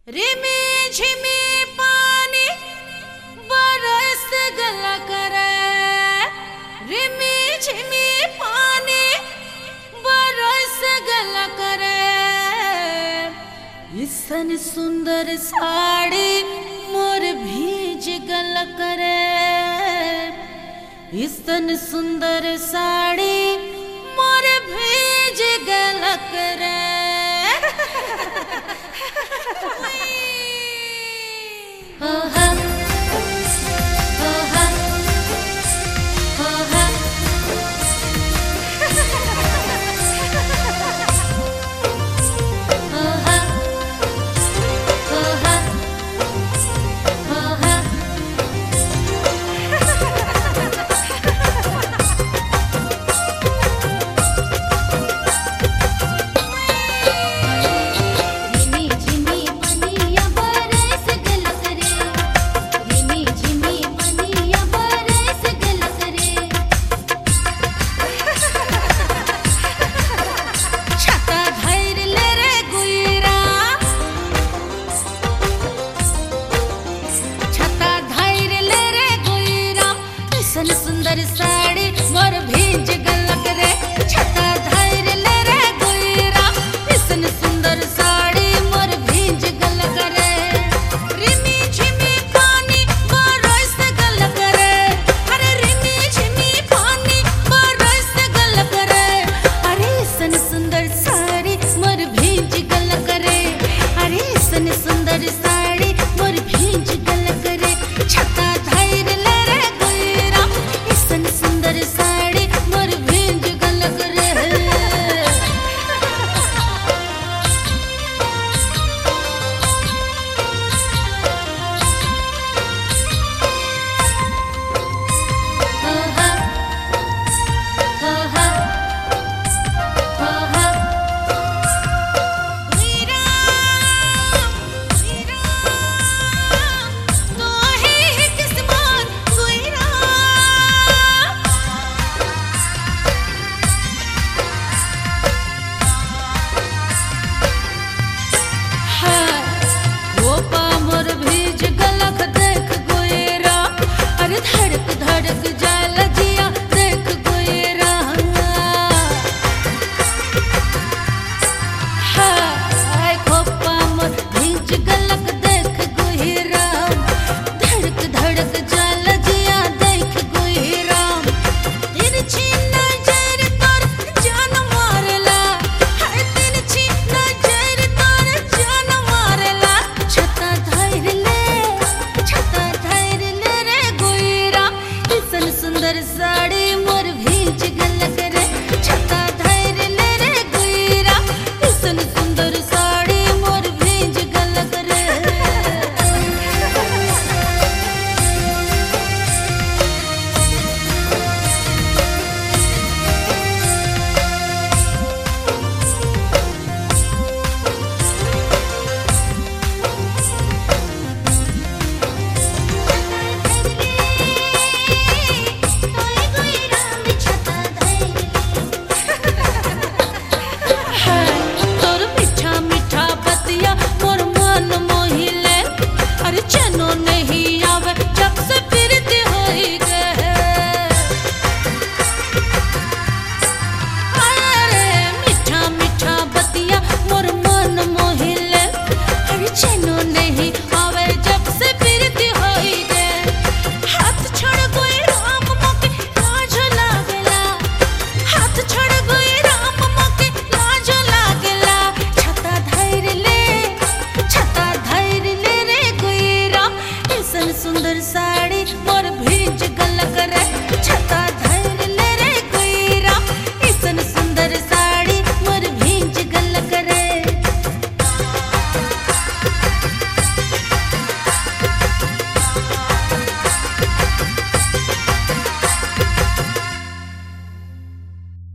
रिमी झिमी पानी बरस गला करे, रिमी झिमी पानी बरस गला करे। इसन सुंदर साड़ी मोर भीज गला करे, इसन सुंदर साड़ी मोर भीज गला करे। ओहा ओहा ओहा ओहा ओहा ओहा रिमी झिमी पनिया बरस गला करे, रिमी झिमी पनिया बरस गला करे। छता धैर ले रे गुइरा, छता धैर ले रे गुइरा। इसन सुंदर साड़ी मोर भीज गला करे, छता धैर ले रे गुइरा। इसन सुंदर साड़ी मोर भीज गला करे। रिमी झिमी पानी बरस गला करे, अरे रिमी झिमी पानी बरस गला करे। अरे इसन सुंदर साड़ी मोर भीज गला करे, अरे इसन सुंदर साड़ी मोर भीज गला करे। छता धैर ले रे गुइरा, इसन सुंदर साड़ी मोर भीज गला करे। ओहा ओहा ओहा गुइरा गुइरा तो है किस्मत गुइरा। गोपा मोर भीज गलक देख गुइरा, अरे धड़क धड़क जाल जिया देख गुइरा। हाय गोपा मोर भीज गलक देख गुइरा, धड़क धड़क जाल जिया देख गुइरा। तिरछी नजर तोर जान मारला, हाय तिरछी नजर तोर जान मारला। छता धैर ले रे गुइरा, इसन सुंदर साड़ी मोर भीज गला करे। छता धैर ले रे गुइरा, इसन सुंदर साड़ी मोर भीज गला करे। तोर मीठा मीठा बतिया मोर मन मोहिले, अरे चैनो नहीं आवे जब से प्रीति होई गए। अरे मीठा मीठा बतिया मोर मन मोहिले, अरे चैनो नहीं आवे जब से प्रीति होई गए। हाथ छोड़ कोई राम मोके लाज लागेला, हाथ छोड़ कोई राम मोके लाज लागेला। छता धैर ले रे गुइरा, इसन सुंदर साड़ी मोर भीज